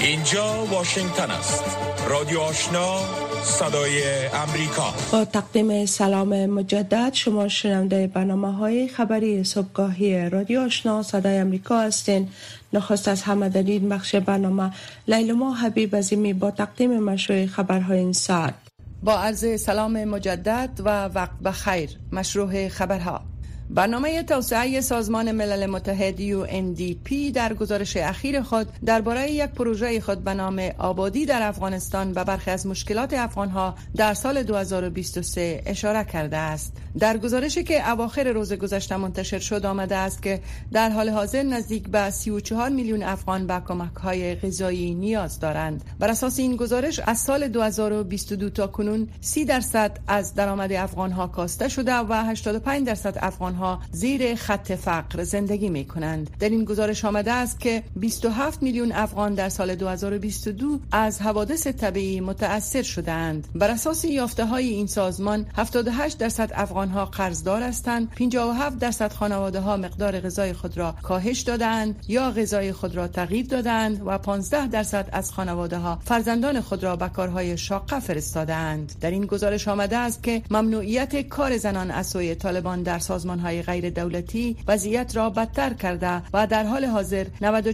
اینجا واشنگتن است. رادیو آشنا، صدای امریکا. با تقدیم سلام مجدد، شما شنونده برنامه‌های خبری صبحگاهی رادیو آشنا صدای امریکا هستین. نخست از همه در این بخش برنامه لیلما حبیب عظیمی با تقدیم مشروع خبرهای این ساعت. با عرض سلام مجدد و وقت بخیر. مشروع خبرها: برنامه توسعه سازمان ملل متحد UNDP در گزارش اخیر خود درباره یک پروژه خود به نام آبادی در افغانستان و برخی از مشکلات افغانها در سال 2023 اشاره کرده است. در گزارشی که اواخر روز گذشته منتشر شد آمده است که در حال حاضر نزدیک به 34 میلیون افغان به کمک‌های غذایی نیاز دارند. بر اساس این گزارش از سال 2022 تا کنون 30% از درآمد افغانها کاسته شده و 85% افغانها زیر خط فقر زندگی می کنند. در این گزارش آمده است که 27 میلیون افغان در سال 2022 از حوادث طبیعی متأثر شدند. بر اساس یافته های این سازمان 78% افغانها قرضدار هستند، 57% خانواده ها مقدار غذای خود را کاهش دادند یا غذای خود را تغییر دادند و 15% از خانواده ها فرزندان خود را به کارهای شاقه فرستادند. در این گزارش آمده است که ممنوعیت کار زنان از سوی طالبان در سازمان غیر دولتی وضعیت را بدتر کرده و در حال حاضر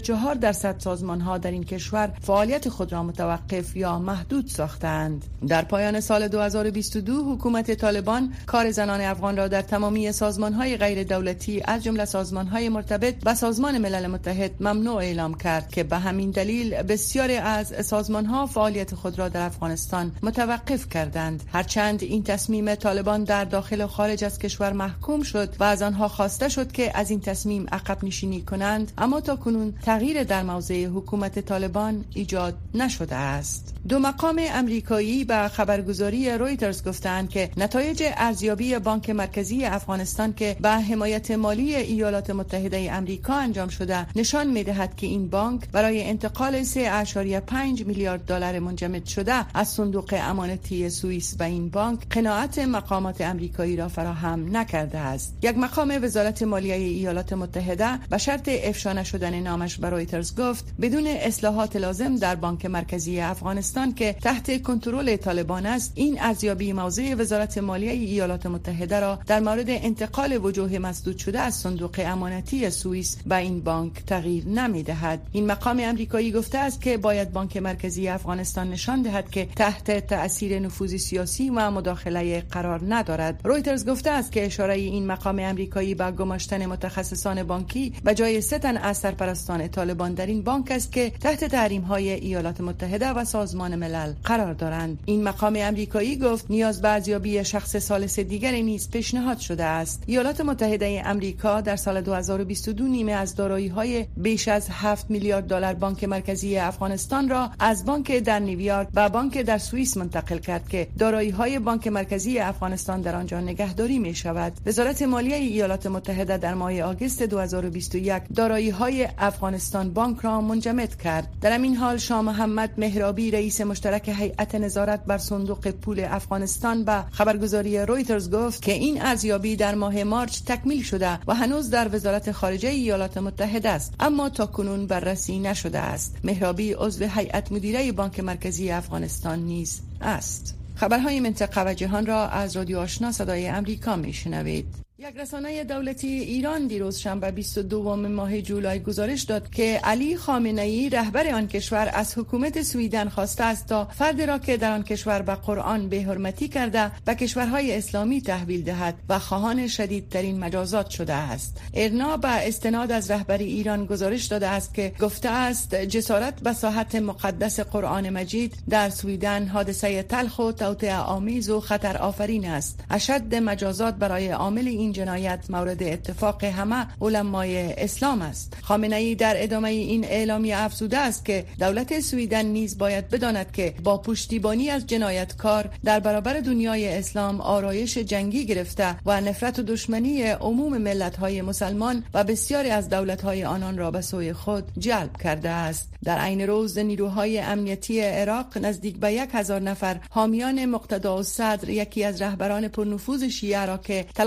94% سازمان ها در این کشور فعالیت خود را متوقف یا محدود ساختند. در پایان سال 2022 حکومت طالبان کار زنان افغان را در تمامی سازمان های غیر دولتی از جمله سازمان های مرتبط به سازمان ملل متحد ممنوع اعلام کرد که به همین دلیل بسیاری از سازمان ها فعالیت خود را در افغانستان متوقف کردند. هرچند این تصمیم طالبان در داخل و خارج از کشور محکوم شد و از آنها خواسته شد که از این تصمیم عقب نشینی کنند، اما تا کنون تغییر در موضع حکومت طالبان ایجاد نشده است. دو مقام امریکایی به خبرگزاری رویترز گفتند که نتایج ارزیابی بانک مرکزی افغانستان که به حمایت مالی ایالات متحده امریکا انجام شده نشان می‌دهد که این بانک برای انتقال 3.5 میلیارد دلار منجمد شده از صندوق امانتی سوئیس به این بانک قناعت مقامات امریکایی را فراهم نکرده است. یک مقام وزارت مالیه ایالات متحده به شرط افشا نشدن نامش به رویترز گفت بدون اصلاحات لازم در بانک مرکزی افغانستان که تحت کنترل طالبان است، این ارزیابی موضع وزارت مالیه ایالات متحده را در مورد انتقال وجوه مسدود شده از صندوق امانتی سوئیس به این بانک تغییر نمی‌دهد. این مقام امریکایی گفته است که باید بانک مرکزی افغانستان نشان دهد که تحت تأثیر نفوذ سیاسی و مداخله قرار ندارد. رویترز گفته است که اشاره این مقام امریکایی با گماشتن متخصصان بانکی به جای 3 تن از سرپرستان طالبان در این بانک است که تحت تحریم‌های ایالات متحده و سازمان ملل قرار دارند. این مقام امریکایی گفت نیاز به ارزیابی شخص ثالث دیگری نیز پیشنهاد شده است. ایالات متحده امریکا در سال 2022 نیمه از دارایی‌های بیش از 7 میلیارد دلار بانک مرکزی افغانستان را از بانک در نیویورک به بانک در سوئیس منتقل کرد که دارایی‌های بانک مرکزی افغانستان در آنجا نگهداری می‌شود. وزارت مالیه ایالات متحده در ماه آگوست 2021 دارایی‌های افغانستان بانک را منجمد کرد. در همین حال شاه محمد مهرابی رئیس مشترک هیئت نظارت بر صندوق پول افغانستان به خبرگزاری رویترز گفت که این ارزیابی در ماه مارچ تکمیل شده و هنوز در وزارت خارجه ایالات متحده است، اما تاکنون بررسی نشده است. مهرابی عضو هیئت مدیره بانک مرکزی افغانستان نیز است. خبرهای منطقه و جهان را از رادیو آشنا صدای امریکا میشنوید. یک رسانه دولتی ایران دیروز شنبه 22 ماه جولای گزارش داد که علی خامنه‌ای رهبر آن کشور از حکومت سوئیدن خواسته است تا فرد را که در آن کشور به قرآن بی‌حرمتی کرده به کشورهای اسلامی تحویل دهد و خواهان شدیدترین مجازات شده است. ایرنا به استناد از رهبر ایران گزارش داده است که گفته است جسارت به ساحت مقدس قرآن مجید در سوئیدن حادثه تلخ و توطئه آمیز و خطر آفرین است. اشد مجازات برای عامل این جنایت مورد اتفاق همه علمای اسلام است. خامنه‌ای در ادامه این اعلامیه افزوده است که دولت سوئیدن نیز باید بداند که با پشتیبانی از جنایتکار در برابر دنیای اسلام آرایش جنگی گرفته و نفرت و دشمنی عموم ملت‌های مسلمان و بسیاری از دولت‌های آنان را به سوی خود جلب کرده است. در عین روز نیروهای امنیتی عراق نزدیک به 1000 نفر حامیان مقتدا الصدر، یکی از رهبران پرنفوذ شیعه را که تلاش می‌کرد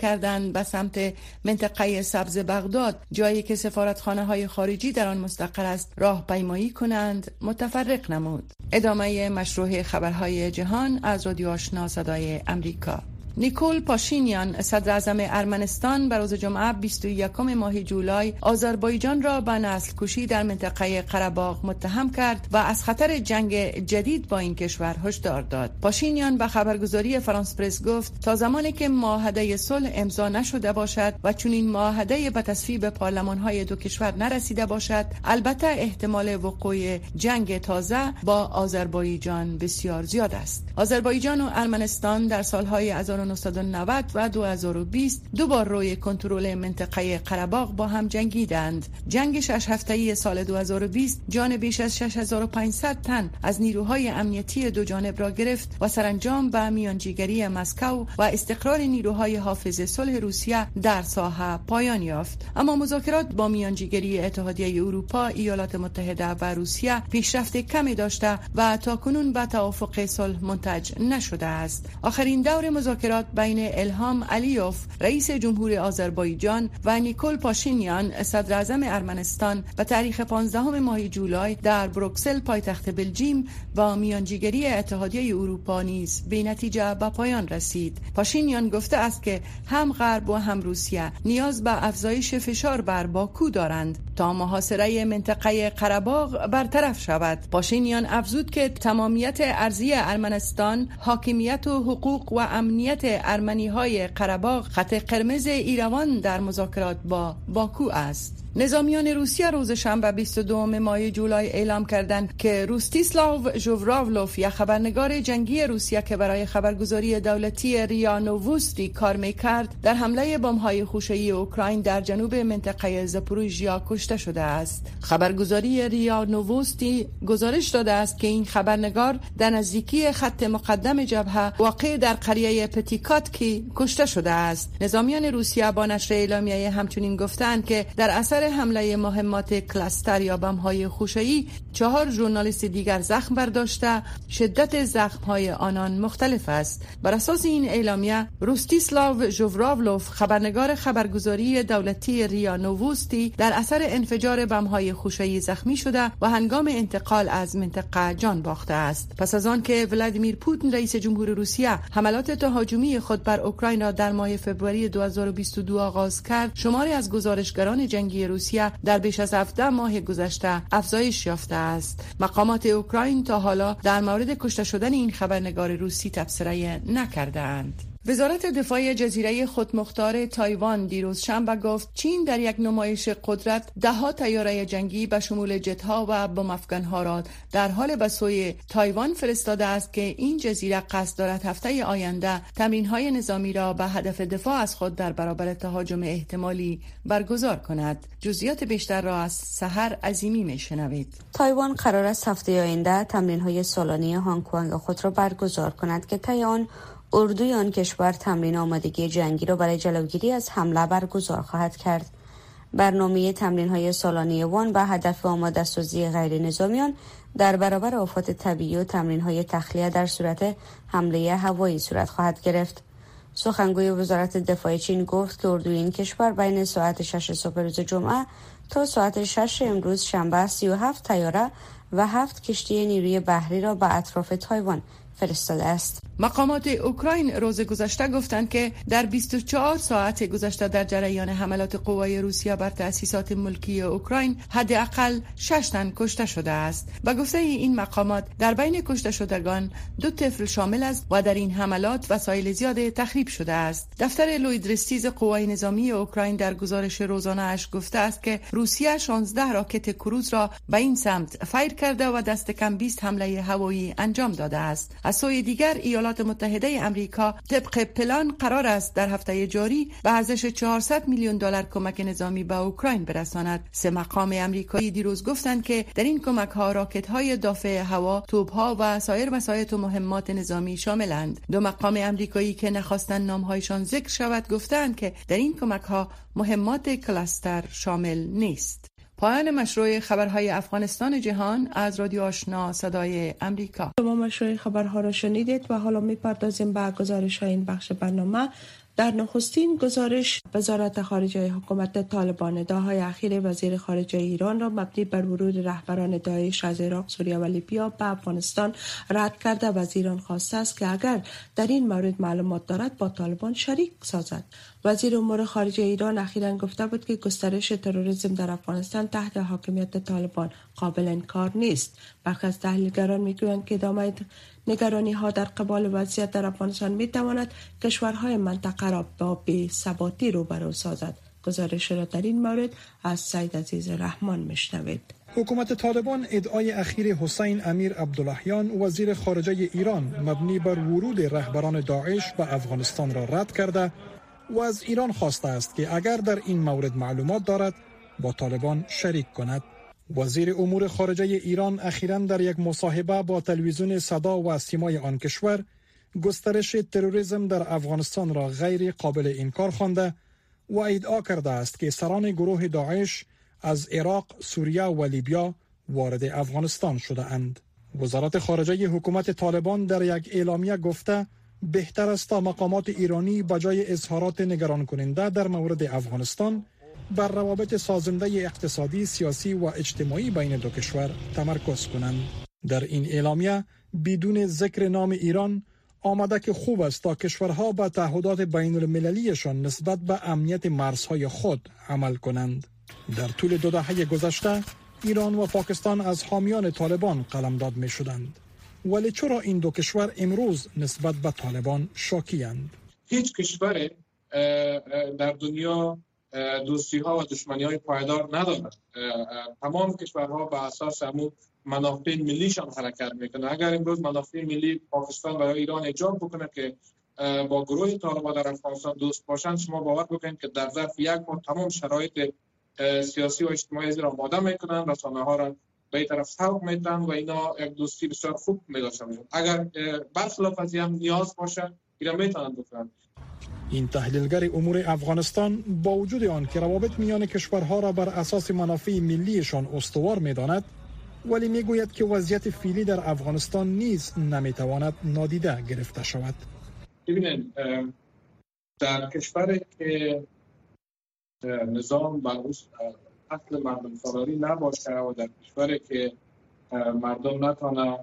کردند به سمت منطقه سبز بغداد، جایی که سفارتخانه‌های خارجی در آن مستقر است، راهپیمایی کنند متفرق نمود. ادامه مشروع خبرهای جهان از رادیو آشنا صدای امریکا. نیکول پاشینیان صدر اعظم ارمنستان به روز جمعه 21 ماه جولای آذربایجان را به نسل کشی در منطقه قره‌باغ متهم کرد و از خطر جنگ جدید با این کشور هشدار داد. پاشینیان به خبرگزاری فرانس پرس گفت تا زمانی که معاهده صلح امضا نشده باشد و چون این معاهده به تصویب پارلمان‌های دو کشور نرسیده باشد، البته احتمال وقوع جنگ تازه با آذربایجان بسیار زیاد است. آذربایجان و ارمنستان در سالهای 1990 و 2020 دوبار روی کنترل منطقه قره‌باغ با هم جنگیدند. جنگ 6 هفته‌ای سال 2020 جان بیش از 6500 تن از نیروهای امنیتی دو جانب را گرفت و سرانجام به میانجیگری مسکو و استقرار نیروهای حافظ صلح روسیه در ساحه پایان یافت. اما مذاکرات با میانجیگری اتحادیه اروپا، ایالات متحده و روسیه پیشرفت کمی داشته و تاکنون به توافق صلح منتج نشده است. آخرین دور مذاکرات بین الهام علیوف رئیس جمهور آذربایجان و نیکول پاشینیان صدر اعظم ارمنستان به تاریخ 15 ماه جولای در بروکسل پایتخت بلژیم با میانجیگری اتحادیه اروپا نیز به نتیجه به پایان رسید. پاشینیان گفته است که هم غرب و هم روسیه نیاز به افزایش فشار بر باکو دارند تا محاصره منطقه قره‌باغ برطرف شود. پاشینیان افزود که تمامیت ارضی ارمنستان، حاکمیت و حقوق و امنیت ارمنی‌های قره‌باغ خط قرمز ایروان در مذاکرات با باکو است. نظامیان روسیه روز شنبه 22 ماه جولای اعلام کردند که روستیسلاو ژوراولوف، یک خبرنگار جنگی روسیه که برای خبرگزاری دولتی ریا نووستی کار می‌کرد، در حمله بمب‌های خوشه‌ای اوکراین در جنوب منطقه زاپوریژیا کشته شده است. خبرگزاری ریا نووستی گزارش داده است که این خبرنگار در نزدیکی خط مقدم جبهه واقع در قریه پتیکاتکی کشته شده است. نظامیان روسیه با نشر اعلامیه همچنین گفتند که در اثر حمله مهمات کلاستر یا بمب‌های خوشه‌ای 4 ژورنالیست دیگر زخم برداشته. شدت زخم‌های آنان مختلف است. بر اساس این اعلامیه، روستیسلاو ژوراولوف، خبرنگار خبرگزاری دولتی ریا نووستی، در اثر انفجار بمب‌های خوشه‌ای زخمی شده و هنگام انتقال از منطقه جان باخته است. پس از آن که ولادیمیر پوتین رئیس جمهور روسیه حملات تهاجمی خود بر اوکراین را در ماه فوریه 2022 آغاز کرد، شماری از گزارشگران جنگی روسیه در بیش از 17 ماه گذشته افزایش یافته است. مقامات اوکراین تا حالا در مورد کشته شدن این خبرنگار روسی تبصره نکردند. وزارت دفاع جزیره خودمختار تایوان دیروز شنبه گفت چین در یک نمایش قدرت 10 طیاره جنگی به شمول جت‌ها و بمب افکن‌ها را در حال به سوی تایوان فرستاده است که این جزیره قصد دارد هفته آینده تمرین‌های نظامی را به هدف دفاع از خود در برابر تهاجم احتمالی برگزار کند. جزئیات بیشتر را از سحر عظیمی میشنوید. تایوان قرار است هفته آینده تمرین‌های سالانه هنگ کنگ خود را برگزار کند که طی آن اردوی آن کشور تمرین آمادگی جنگی را برای جلوگیری از حمله برگزار خواهد کرد. برنامه تمرین‌های سالانه وان به هدف آماده سازی غیر نظامیان در برابر آفات طبیعی و تمرین‌های تخلیه در صورت حمله هوایی صورت خواهد گرفت. سخنگوی وزارت دفاع چین گفت که اردوی این کشور بین ساعت 6 صبح روز جمعه تا ساعت 6 امروز شنبه 37 طیاره و 7 کشتی نیروی بحری را به اطراف تایوان فرستاده است. مقامات اوکراین روز گذشته گفتند که در 24 ساعت گذشته در جریان حملات قوای روسیه بر تأسیسات ملکی اوکراین حداقل 6 تن کشته شده است. به گفته این مقامات در بین کشته شدگان 2 طفل شامل است و در این حملات وسایل زیاد تخریب شده است. دفتر لویدرستیز قوای نظامی اوکراین در گزارش روزانه اش گفته است که روسیه 16 راکت کروز را به این سمت فایر کرده و دست کم 20 حمله هوایی انجام داده است. از سوی دیگر ایالات متحده امریکا طبق پلان قرار است در هفته جاری به ارزش 400 میلیون دلار کمک نظامی به اوکراین برساند. 3 مقام امریکایی دیروز گفتند که در این کمک ها راکت های دافع هوا، توپ ها و سایر وسایط و مهمات نظامی شاملند. 2 مقام امریکایی که نخواستند نامهایشان ذکر شود گفتند که در این کمک ها مهمات کلاستر شامل نیست. پایان مشروع خبرهای افغانستان جهان از رادیو آشنا صدای امریکا. شما مشروع خبرها را شنیدید و حالا می‌پردازیم به گزارش‌های این بخش برنامه. در نخستین گزارش وزارت خارجه حکومت طالبان ادعاهای اخیر وزیر خارجه ایران را مبنی بر ورود رهبران داعش از عراق، سوریه و لیبیا به افغانستان رد کرده و از ایران خواسته است که اگر در این مورد معلومات دارد با طالبان شریک سازد. وزیر امور خارجه ایران اخیراً گفته بود که گسترش تروریسم در افغانستان تحت حاکمیت طالبان قابل انکار نیست. برخی از تحلیلگران میگویند که ادامه نگرانی ها در قبال وضعیت در افغانستان می تواند کشورهای منطقه را با بی‌ثباتی روبرو سازد. گزارش را در این مورد از سید عزیز رحمان میشنوید. حکومت طالبان ادعای اخیر حسین امیر عبداللهیان وزیر خارجه ایران مبنی بر ورود رهبران داعش به افغانستان را رد کرده و از ایران خواسته است که اگر در این مورد معلومات دارد با طالبان شریک کند. وزیر امور خارجه ایران اخیراً در یک مصاحبه با تلویزیون صدا و سیمای آن کشور گسترش تروریسم در افغانستان را غیر قابل انکار خوانده و ادعا کرده است که سران گروه داعش از عراق، سوریه و لیبیا وارد افغانستان شده اند. وزارت خارجه حکومت طالبان در یک اعلامیه گفته بهتر است تا مقامات ایرانی بجای اظهارات نگران کننده در مورد افغانستان بر روابط سازنده اقتصادی، سیاسی و اجتماعی بین دو کشور تمرکز کنند. در این اعلامیه بدون ذکر نام ایران آمده که خوب است تا کشورها به تعهدات بین المللیشان نسبت به امنیت مرزهای خود عمل کنند. در طول 2 دهه گذشته ایران و پاکستان از حامیان طالبان قلمداد می شدند. ولی چرا این دو کشور امروز نسبت به طالبان شاکی‌اند؟ هیچ کشور در دنیا دوستی ها و دشمنی های پایدار ندارد. تمام کشورها به اساس همون منافع ملیشان حرکت میکنه. اگر امروز منافع ملی پاکستان برای ایران ایجاب بکنه که با گروه طالبان در افغانستان دوست باشند، شما باور بکنید که در ظرف یک ماه تمام شرایط سیاسی و اجتماعی را آماده میکنن، رسانه ها را به طرف سوق میدن و اینا یک دوستی بسیار خوب میداشتن. اگر برخلاف از هم نیاز باشه ایران میتونن بکنن. این تحلیلگر امور افغانستان با وجود آن که روابط میان کشورها را بر اساس منافع ملیشان استوار می‌داند، ولی میگوید که وضعیت فعلی در افغانستان نیز نمیتواند نادیده گرفته شود. ببینید، در کشوری که نظام بر اصل مردم فراری نباشه و در کشوری که مردم نتونه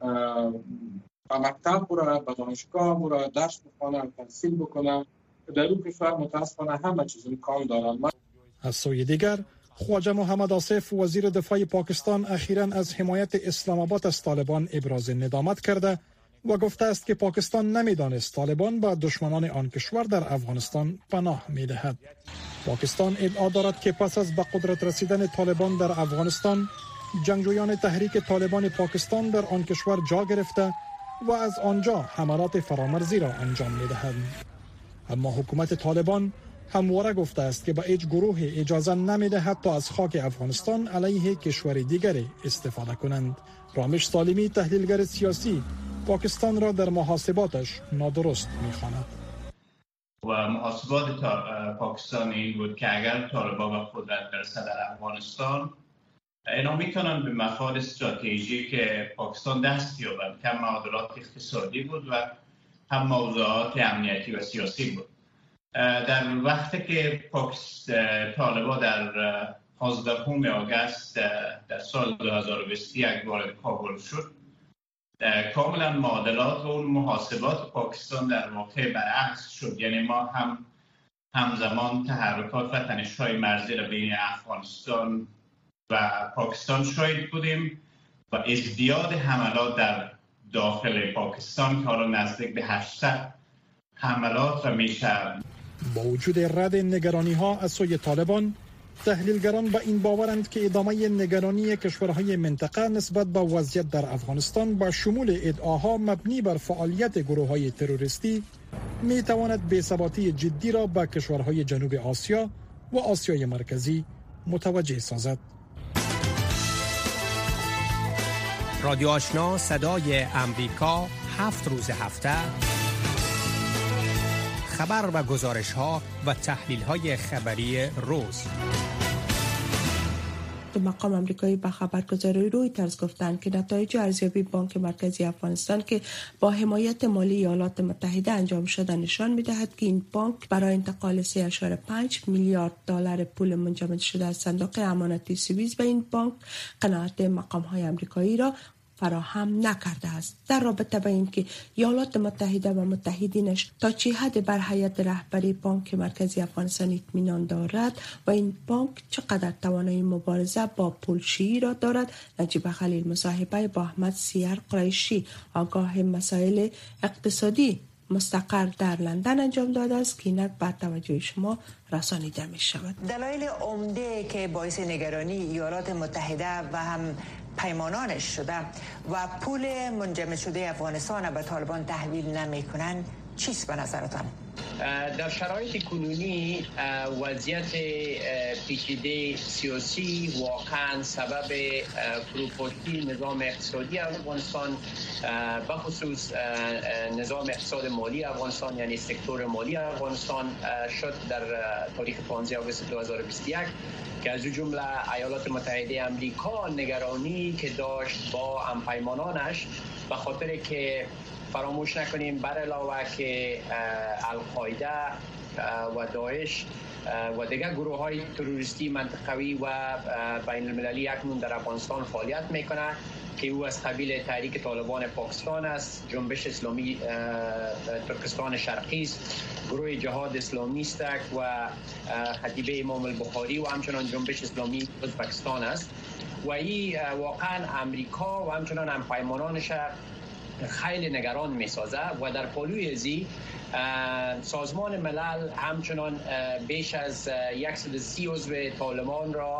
به مکتب بره، به دانشگاه بره، درس بخونه، تحصیل بکنه، در اون کشور متاسفانه همه چیز امکان دارن. از سوی دیگر خواجه محمد آصف وزیر دفاع پاکستان اخیراً از حمایت اسلام آباد از طالبان ابراز ندامت کرده و گفته است که پاکستان نمیدانست طالبان به دشمنان آن کشور در افغانستان پناه میدهد. پاکستان ادعا دارد که پس از به قدرت رسیدن طالبان در افغانستان، جنگجویان تحریک طالبان پاکستان در آن کشور جا گرفته و از آنجا حملات فرامرزی را انجام میدهند. اما حکومت طالبان همواره گفته است که به هیچ گروه اجازه نمیدهد تا از خاک افغانستان علیه کشور دیگری استفاده کنند. رامش سالمی، تحلیلگر سیاسی، پاکستان را در محاسباتش نادرست می‌خواند. و محاسبات پاکستان این بود که اگر طالبان به قدرت برسد در افغانستان، اینا میتونن به مفاد استراتژی که پاکستان دست یابند، که هم معادلات اقتصادی بود و هم موضوعات امنیتی و سیاسی بود. در وقتی که طالبان در 15 آگوست در سال 2021 وارد کابل شد، کاملا معادلات و اون محاسبات پاکستان در واقع برعکس شد. یعنی ما همزمان تحرکات و تنش‌های مرزی را بین افغانستان و پاکستان شاهد بودیم و ازدیاد حملات در داخل پاکستان که حالا نزدیک به 800 حملات را میشه. با وجود رد نگرانی‌ها از سوی طالبان، تحلیلگران به این باورند که ادامه نگرانی کشورهای منطقه نسبت به وضعیت در افغانستان با شمول ادعاها مبنی بر فعالیت گروه‌های تروریستی می‌تواند بی‌ثباتی جدی را به کشورهای جنوب آسیا و آسیای مرکزی متوجه سازد. رادیو آشنا صدای امریکا 7 روز هفته خبر و گزارش‌ها و تحلیل‌های خبری روز. که مقام آمریکایی به خبرگزاری رویترز گفتند که نتایج ارزیابی بانک مرکزی افغانستان که با حمایت مالی ایالات متحده انجام شده نشان می‌دهد که این بانک برای انتقال 3.5 میلیارد دلار پول منجمد شده از صندوق امانتی سوئیس به این بانک قناعت مقام‌های آمریکایی را فراهم نکرده است. در رابطه با اینکه ایالات متحده و متحدینش تا چه حد بر هیئت رهبری بانک مرکزی افغانستان اطمینان دارد و این بانک چقدر توانایی مبارزه با پولشویی را دارد، نجیب خلیل مصاحبه با احمد سیر قریشی آگاه مسائل اقتصادی مستقر در لندن انجام داده است که اینک به توجه شما رسانیده می شود. دلایل عمده که باعث نگرانی ایالات متحده و هم پیمانانش شده و پول منجمد شده افغانستان به طالبان تحویل نمیکنن چیست به نظرتان؟ در شرایط کنونی وضعیت پیچیده سیاسی واقعا سبب فروپاشی نظام اقتصادی افغانستان بخصوص نظام اقتصاد مالی افغانستان یعنی سکتور مالی افغانستان شد در تاریخ 15 آگوست 2021 که از جمله ایالات متحده آمریکا نگرانی که داشت با همپیمانانش به خاطر که فراموش نکنیم بر علاوه که القاعده و داعش و دیگر گروه های تروریستی منطقوی و بین المللی اکنون در افغانستان فعالیت میکنه که او از قبیل تحریک طالبان پاکستان است، جنبش اسلامی ترکستان شرقی است، گروه جهاد اسلامی است و خطیبه امام البخاری و همچنان جنبش اسلامی ازبکستان است و این واقعا امریکا و همچنان همپیمانانش خیلی نگران می سازه و در پالوی ازی سازمان ملل همچنان بیش از 130 عضو طالبان را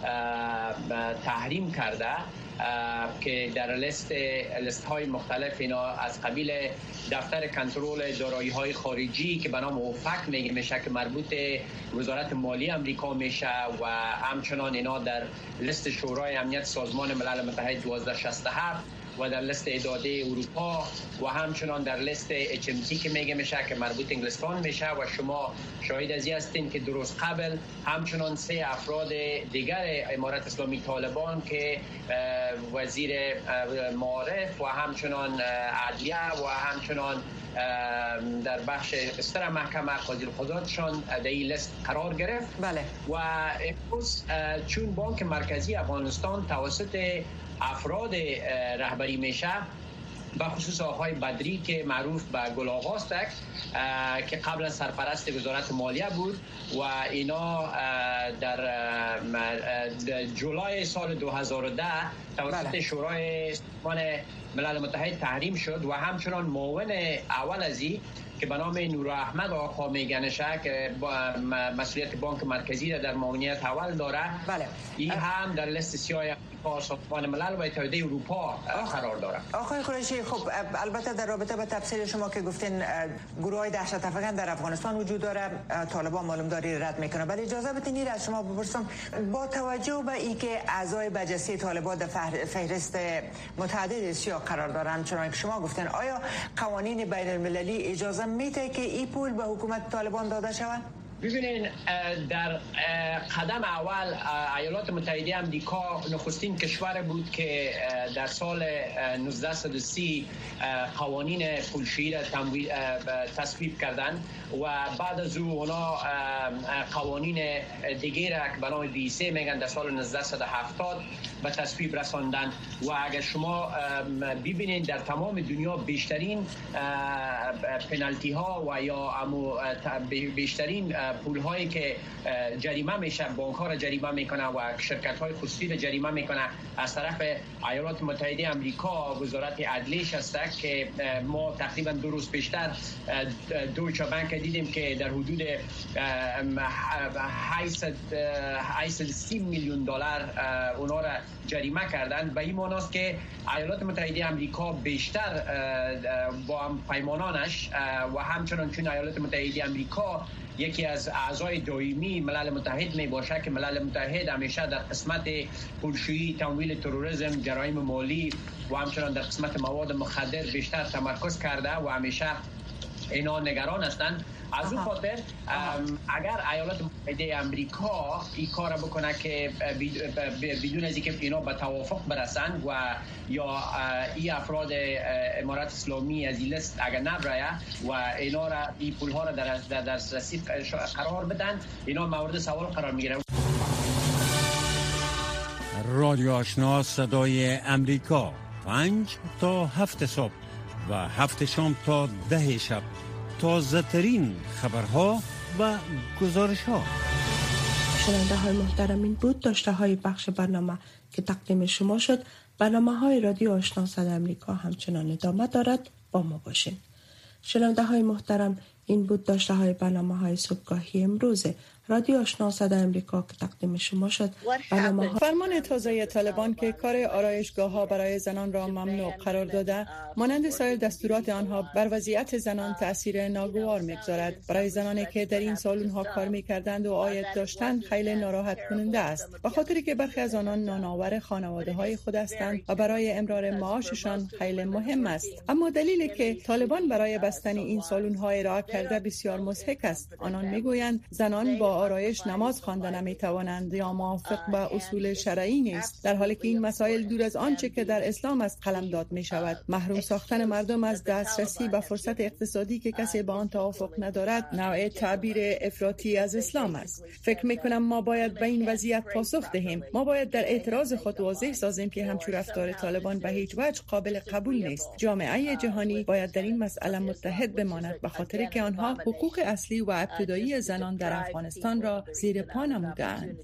تحریم کرده که در لیست های مختلف اینا از قبیل دفتر کنترل دارایی های خارجی که به نام اوفک میشه که مربوط وزارت مالی امریکا میشه و همچنان اینا در لیست شورای امنیت سازمان ملل متحد 1267 و در لیست اداره اروپا و همچنان در لیست HMC که میشه که مربوط انگلستان میشه و شما شاهد از این هستین که درست قبل همچنان 3 افراد دیگر امارت اسلامی طالبان که وزیر معارف و همچنان عدلیه و همچنان در بخش استر محکمه قاضی القضاتشان در این لیست قرار گرفت. بله. و امروز چون بانک مرکزی افغانستان توسط افراد رهبری میشه به خصوص آقای بدری که معروف به گل آقاست که قبلا سرپرست وزارت مالیه بود و اینا در جولای سال 2010 توسط شورای سازمان ملل متحد تحریم شد و همچنان معاون اول ازی که به نام نور احمد آقا میگنشه که مسئولیت بانک مرکزی را در معاونیت اول داره. بله. این هم در لیست سیاه سازمان ملل و اتحادیه اروپا قرار داره. آقای قریشی، خب البته در رابطه با تفسیر شما که گفتین گروه های دهشت افکن در افغانستان وجود داره، طالبان معلومداری رد میکنه، ولی اجازه بدین از شما بپرسم با توجه به اینکه اعضای برجسته طالبان در فهرست متعدد سیاه قرار دارن چون که شما گفتین، آیا قوانین بین المللی اجازه میده که این پول به حکومت طالبان داده شود؟ ببینین در قدم اول ایالات متحده آمریکا نخستین کشور بود که در سال 1930 قوانین پولشویی را تصویب کردند و بعد از او اونا قوانین دیگه را که به نام دی سی میگن در سال 1970 به تصویب رساندن و اگر شما ببینید در تمام دنیا بیشترین پنالتی ها و یا بیشترین پول هایی که جریمه میشه بانک ها را جریمه میکنه و شرکت های خصوصی را جریمه میکنه از طرف ایالات متحده آمریکا وزارت عدلیش هست که ما تقریبا 2 روز پیشتر دویچه بانک دیدیم که در حدود 830 میلیون دلار اونا را جریمه کردند. به این معنی است که ایالات متحده آمریکا بیشتر با پیمانانش و همچنان چون ایالات متحده آمریکا یکی از اعضای دائمی ملل متحد می باشه که ملل متحد همیشه در قسمت پولشویی، تمویل تروریسم، جرایم مالی و همچنان در قسمت مواد مخدر بیشتر تمرکز کرده و همیشه اینا نگران هستند. از اون خاطر اگر ایالات متحده آمریکا این کار بکنه که بدون از اینکه اینا به توافق برسن و یا این افراد امارت اسلامی از این لیست اگر نبره و اینا را این پول ها را در دسترسی قرار بدن، اینا مورد سوال قرار میگیره. رادیو آشنا صدای امریکا 5 تا 7 صبح و 7 شام تا 10 شب، تازه ترین خبرها و گزارش ها. شنونده های محترم، این بود داشته های بخش برنامه که تقدیم شما شد. برنامه های رادیو آشنا صدای امریکا همچنان ادامه دارد، با ما باشین. شنونده های محترم، این بود داشته های برنامه های صبحگاهی امروز رادیو آشنا صدای امریکا که تقدیم شما شد. فرمان تازه طالبان که کار آرایشگاه ها برای زنان را ممنوع قرار داده، مانند سایر دستورات آنها بر وضعیت زنان تأثیر ناگوار می‌گذارد. برای زنانی که در این سالن ها کار می‌کردند و عاید داشتند خیلی ناراحت کننده است، به خاطری که برخی از آنان نانآور خانواده های خود هستند و برای امرار معاششان خیلی مهم است. اما دلیلی که طالبان برای بستن این سالن ها ارائه کرده بسیار مضحک است. آنان میگویند زنان با آرایش نماز خواندن نمیتوانند یا موافق به اصول شرعی نیست، در حالی که این مسائل دور از آنچه که در اسلام است قلمداد می شود. محروم ساختن مردم از دسترسی به فرصت اقتصادی که کسی با آن توافق ندارد نوع تعبیر افراطی از اسلام است. فکر می کنم ما باید به این وضعیت پاسخ دهیم. ما باید در اعتراض خود واضح سازیم که همچون رفتار طالبان به هیچ وجه قابل قبول نیست. جامعه جهانی باید در این مسئله متحد بماند، به خاطر که آنها حقوق اصلی و ابتدایی زنان در افغانستان را زیر پا نمودند.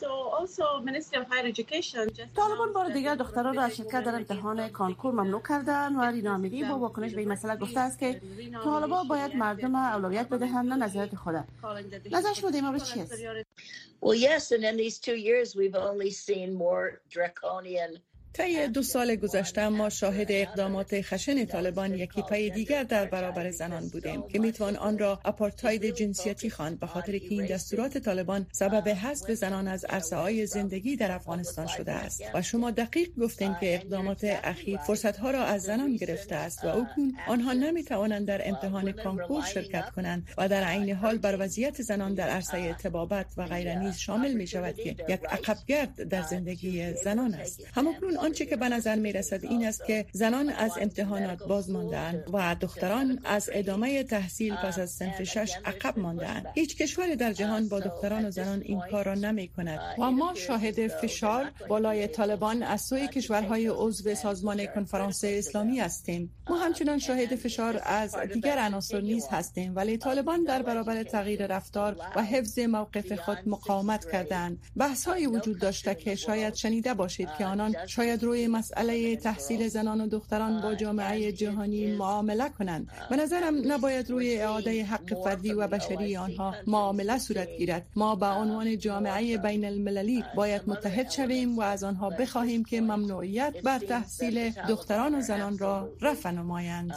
طالبان بار دیگر دختران را از شرکت در امتحان کانکور ممنوع کردند و رینا امیری با واکنش به این مسئله گفته است که طالبان باید مردم اولویت بدهند نه نظریات خود. نظر شما در این مورد چی است؟ Well, yes, and in these 2 years we've only seen more draconian. طی 2 سال گذشته ما شاهد اقدامات خشن طالبان یکی پای دیگر در برابر زنان بودیم که میتوان آن را آپارتاید جنسیتی خواند، به خاطر که این دستورات طالبان سبب حذف زنان از عرصه‌های زندگی در افغانستان شده است. و شما دقیق گفتین که اقدامات اخیر فرصت‌ها را از زنان گرفته است و اکنون آنها نمیتوانند در امتحان کانکور شرکت کنند و در عین حال بر وضعیت زنان در عرصه طبابت و غیره نیز شامل می شود که یک عقبگرد در زندگی زنان است. همکنون آنچه که به نظر می رسد این است که زنان از امتحانات باز مانده‌اند و دختران از ادامه تحصیل پس از صنف 6 عقب مانده‌اند. هیچ کشوری در جهان با دختران و زنان این کار را نمی کند و ما شاهد فشار بالای طالبان از سوی کشورهای عضو سازمان کنفرانس اسلامی هستیم. ما همچنان شاهد فشار از دیگر عناصر نیز هستیم، ولی طالبان در برابر تغییر رفتار و حفظ موقف خود مقاومت کردند. بحث‌های وجود داشته که شاید شنیده باشید که آنان شاید روی مسئله تحصیل زنان و دختران با جامعه جهانی معامله کنند. به نظرم نباید روی اعاده حق فردی و بشری آنها معامله صورت گیرد. ما به عنوان جامعه بین المللی باید متحد شویم و از آنها بخواهیم که ممنوعیت بر تحصیل دختران و زنان را رفع نمایند.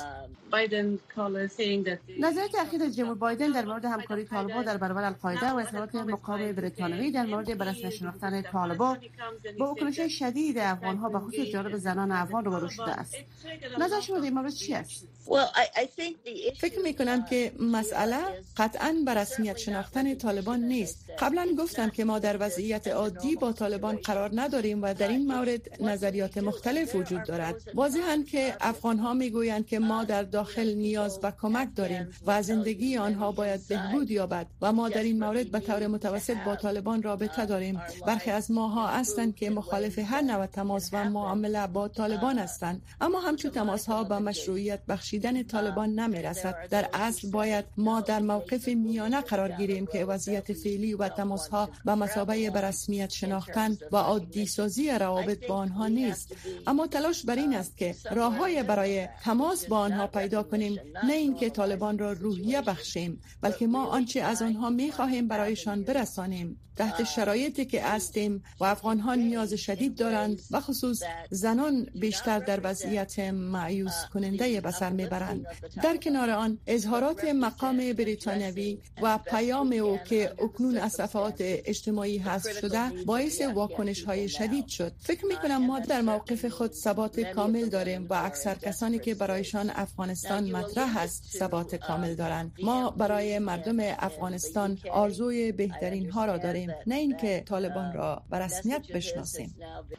نظریات اخیر جناب بایدن در مورد همکاری طالبان در برابر القاعده و اظهارات مقام بریتانیایی در مورد بررسی شناختن طالبان با واکنش شدید افغان‌ها به خصوص جانب زنان افغان روبرو شده است. نظر شما در این مورد چی است؟ فکر می‌کنم که مسئله قطعاً به رسمیت شناختن طالبان نیست. قبلا گفتم که ما در وضعیت عادی با طالبان قرار نداریم و در این مورد نظریات مختلف وجود دارد. واضحاً که افغان‌ها میگویند که ما در داخل نیاز به کمک داریم و زندگی آنها باید بهبود یابد و ما در این مورد به طور متوسط با طالبان رابطه داریم. برخی از ماها هستند که مخالف هر نوع تماس و معامله با طالبان هستند، اما همچون تماس‌ها به مشروعیت بخشیدن طالبان نمی‌رسد. در اصل باید ما در موقف میانه قرار گیریم که وضعیت فعلی و تماس‌ها به مثابه به رسمیت شناختن و عادی سازی روابط با آنها نیست، اما تلاش بر این است که راه‌های برای تماس با آنها پیدا کنیم، نه اینکه طالبان را روحیه بخشیم، بلکه ما آنچه از آنها می‌خواهیم برایشان برسانیم. تحت شرایطی که هستیم و افغان‌ها نیاز شدید دارند و خصوص خصوص زنان بیشتر در وضعیت مایوس کننده به سر میبرند. در کنار آن اظهارات مقام بریتانیوی و پیام او که اکنون از صفحات اجتماعی حذف شده باعث واکنش های شدید شد. فکر می کنم ما در موقف خود ثبات کامل داریم و اکثر کسانی که برایشان افغانستان مطرح است ثبات کامل دارند. ما برای مردم افغانستان آرزوی بهترین ها را داریم، نه اینکه طالبان را به رسمیت بشناسیم.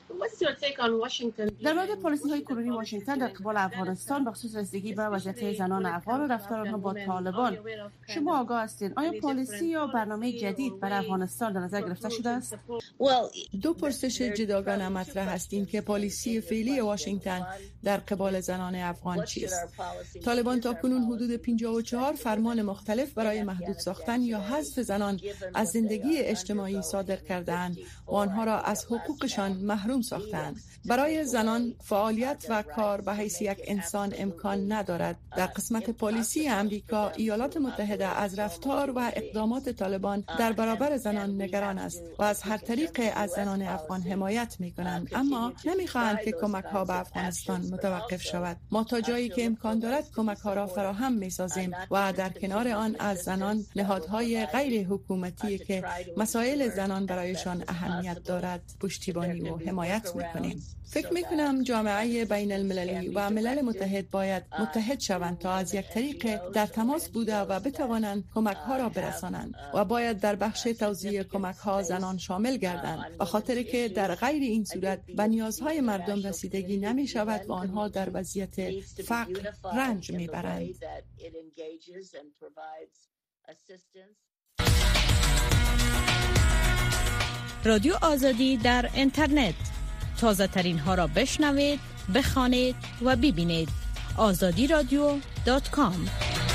در مورد پالیسی های کنونی واشنگتن در قبال افغانستان به خصوص رسیدگی به وضعیت زنان افغان و رفتار آنها با طالبان شما آگاه هستین؟ آیا پالیسی یا برنامه جدید برای افغانستان در نظر گرفته شده است؟ دو پرسش جداگانه مطرح هستیم که پالیسی فعلی واشنگتن در قبال زنان افغان چیست؟ طالبان تاکنون حدود 54 فرمان مختلف برای محدود ساختن یا حذف زنان از زندگی اجتماعی صادر کردند و آنها را از حقوقشان محروم ساختند. برای زنان فعالیت و کار به حیث یک انسان امکان ندارد. در قسمت پالیسی امریکا، ایالات متحده از رفتار و اقدامات طالبان در برابر زنان نگران است و از هر طریق از زنان افغان حمایت می‌کنند، اما نمی‌خواهند که کمک‌ها به افغانستان متوقف شود. ما تا جایی که امکان دارد کمک‌ها را فراهم می‌سازیم و در کنار آن از زنان نهادهای غیر حکومتی که مسائل زنان برایشان اهمیت دارد پشتیبانی و حمایت می‌کنیم. فکر می‌کنم جامعه بین المللی و ملل متحد باید متحد شوند تا از یک طریق در تماس بوده و بتوانند کمک‌ها را برسانند و باید در بخش توزیع کمک‌ها زنان شامل گردند، به خاطر که در غیر این صورت به نیازهای مردم رسیدگی نمی‌شود و آنها در وضعیت فقر رنج می‌برند. رادیو آزادی در اینترنت، تازه ترین ها را بشنوید، بخوانید و ببینید. azadiradio.com.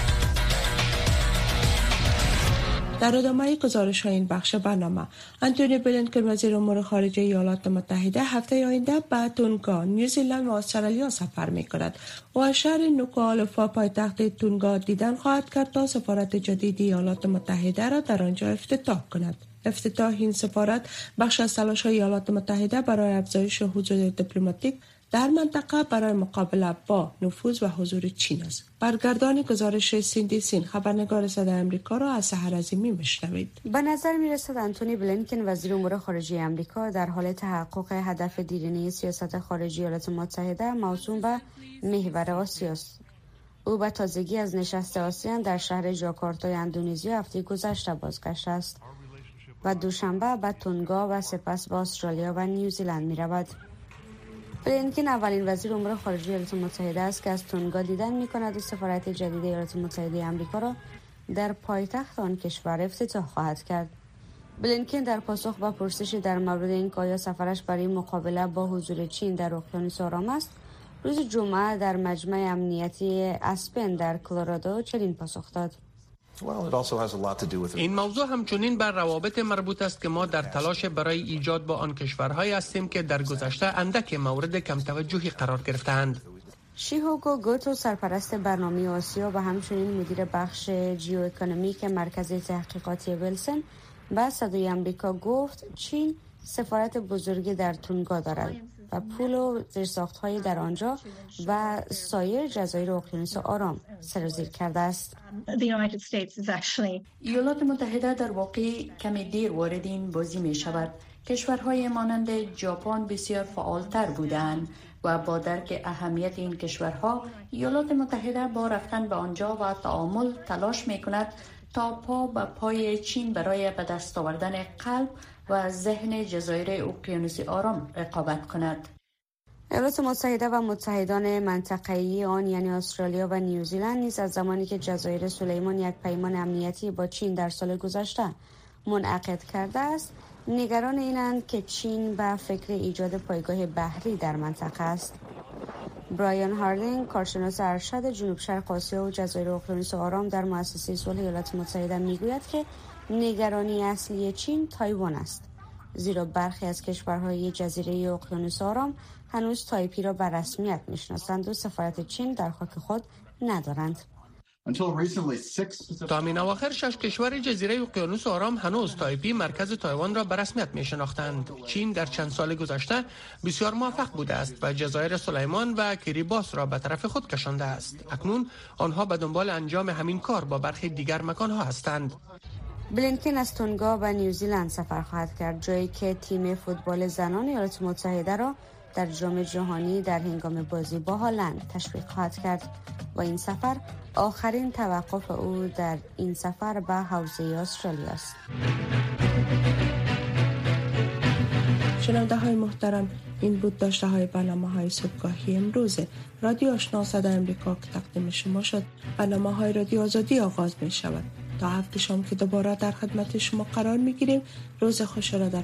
در ادامه گزارش های این بخش برنامه، انتونی بلینکن وزیر امور خارجه ایالات متحده هفته آینده به تونگا، نیوزیلند و استرالیا سفر می کند و شهر نوکوالوفا پایتخت تونگا دیدن خواهد کرد تا سفارت جدید ایالات متحده را در آنجا افتتاح کند. افتتاح این سفارت بخش از تلاش‌های ایالات متحده برای افزایش حضور دیپلماتیک در منطقه برای مقابله با نفوذ و حضور چین است. برگردان گزارش سیندی سین، خبرنگار صدای آمریکا را از سحر عظیمی میشنوید. به نظر میرسد انتونی بلینکن وزیر امور خارجه آمریکا در حال تحقق هدف دیرینه سیاست خارجی ایالات متحده موسوم به محور آسیا است. او به تازگی از نشست آسیان در شهر جاکارتای اندونزی هفته گذشته بازگشته است و دوشنبه به تونگا و سپس به استرالیا و نیوزیلند می رود. بلینکن اولین وزیر امور خارجه ایالات متحده است که از تونگا دیدن می کند و سفارت جدید ایالات متحده آمریکا را در پایتخت آن کشور افتتاح خواهد کرد. بلینکن در پاسخ به پرسشی در مورد اینکه آیا سفرش برای مقابله با حضور چین در اقیانوس آرام است، روز جمعه در مجمع امنیتی اسپن در کلرادو چنین پاسخ داد: این موضوع همچنین بر روابط مربوط است که ما در تلاش برای ایجاد با آن کشورهایی هستیم که در گذشته اندک مورد کم توجهی قرار گرفتند. شیهوگو گوتو، سرپرست برنامه آسیا و همچنین مدیر بخش جیو اکونومیک مرکز تحقیقاتی ویلسن، به صدای آمریکا گفت چین سفارت بزرگی در تونگا دارد و پول و زیرساخت‌های در آنجا و سایر جزایر اقیانوس آرام سرازیر کرده است. ایالات متحده در واقع کمی دیر وارد این بازی می شود. کشورهای مانند ژاپن بسیار فعالتر بودند و با درک اهمیت این کشورها، ایالات متحده با رفتن به آنجا و تعامل تلاش می کند تا پا به پای چین برای به دست آوردن قلب و ذهن جزایر اقیانوس آرام رقابت کند. ایالات متحده و متحدان منطقه‌ای آن یعنی استرالیا و نیوزیلند نیز از زمانی که جزایر سلیمان یک پیمان امنیتی با چین در سال گذشته منعقد کرده است، نگران اینند که چین به فکر ایجاد پایگاه بحری در منطقه است. برایان هاردینگ، کارشناس ارشد جنوب شرق آسیا و جزایر اقیانوس آرام در مؤسسه صلح ایالات متحده میگوید که نگرانی اصلی چین تایوان است، زیرا برخی از کشورهای جزیره اقیانوس آرام هنوز تایپی را به رسمیت میشناسند و سفارت چین در خاک خود ندارند. تا همین اواخر 6 کشور جزیره اقیانوس آرام هنوز تایپی مرکز تایوان را به رسمیت می شناختند. چین در چند سال گذشته بسیار موفق بوده است و جزایر سلیمان و کریباس را به طرف خود کشانده است. اکنون آنها به دنبال انجام همین کار با برخی دیگر مکانها هستند. بلینکن از تونگا و نیوزیلند سفر خواهد کرد، جایی که تیم فوتبال زنان ایالات متحده را در جام جهانی در هنگام بازی با هلند تشویق خواهد کرد و این سفر آخرین توقف او در این سفر به حوزه استرالیا است. شنونده های محترم، این بود داشته های برنامه های صبحگاهی امروز رادیو آشنا صدای امریکا که تقدیم شما شد. برنامه های رادیو آزادی آغاز می شود. تا هفته شام که دوباره در خدمت شما قرار می گیریم. روز خوش را در